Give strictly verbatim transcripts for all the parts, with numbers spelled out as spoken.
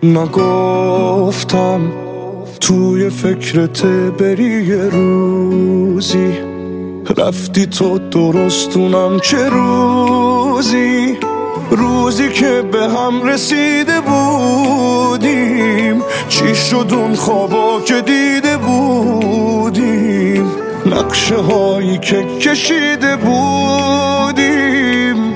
نگفتم توی فکرت بری یه روزی، رفتی تو درستونم چه روزی، روزی که به هم رسیده بودیم، چی شد اون خوابا که دیده بودیم، نقشه هایی که کشیده بودیم.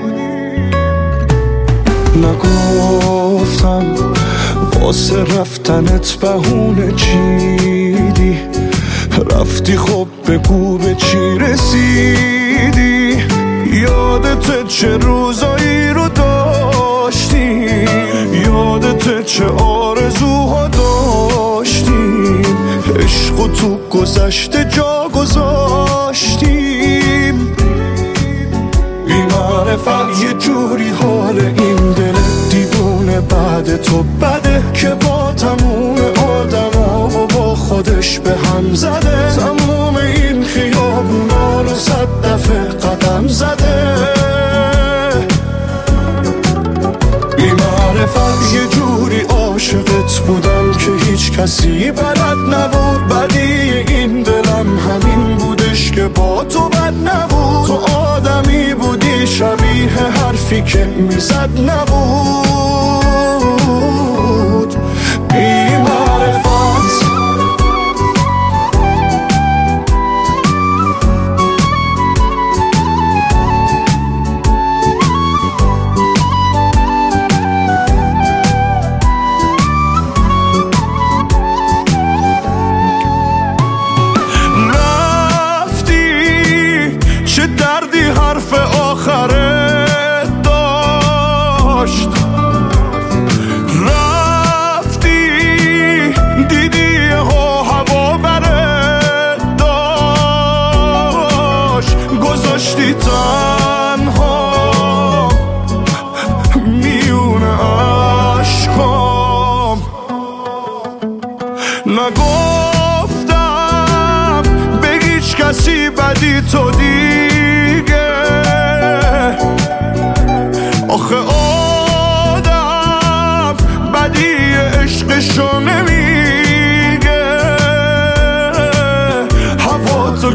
نگفتم واسه رفتنت بهونه چیدی، رفتی خب بگو به چی رسیدی، یادت چه روزایی رو داشتیم، یادت چه آرزوها داشتیم، عشق و تو گذشته جا گذاشتیم. بی معرفت یه جوری حال این دل دیوونه بعد تو بده، که با تموم آدما و با خودش به هم زده، تموم این خیابونا رو صد دفعه قدم زده. بی معرفت یه جوری عاشقت بودم که هیچ کسی بلد نبود، بدی این دلم همین بودش که با تو بد نبود، تو آدمی بودی شبیه حرفی که میزد نبود. بی معرفت دردی حرف آخره داشت، رفتی دیدی ها هوا بره داشت، گذاشتی تنها میون عشقام. نگفتم به هیچ کسی بدی تو دیگه، آخه آدم بدی عشقشو نمیگه، هوا تو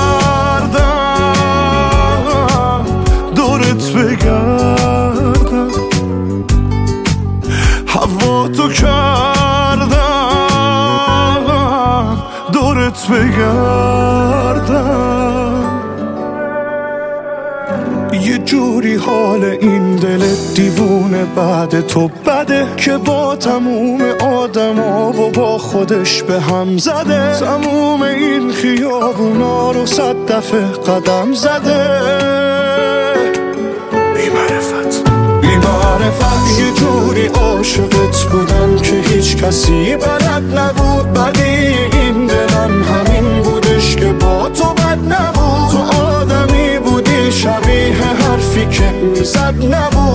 کردم دورت بگردم، هوا تو کردم دورت بگردم. یه جوری حال این دل دیوونه بعد تو بده، که با تموم آدما و با خودش به هم زده، تموم این خیابونا رو صد دفعه قدم زده. بی معرفت بی معرفت یه جوری عاشقت بودم که هیچ کسی بلد نبود، بدی این دلم همین بودش که با تو بد نبود، تو آدمی بودی شبیه حرفی که میزد نبود.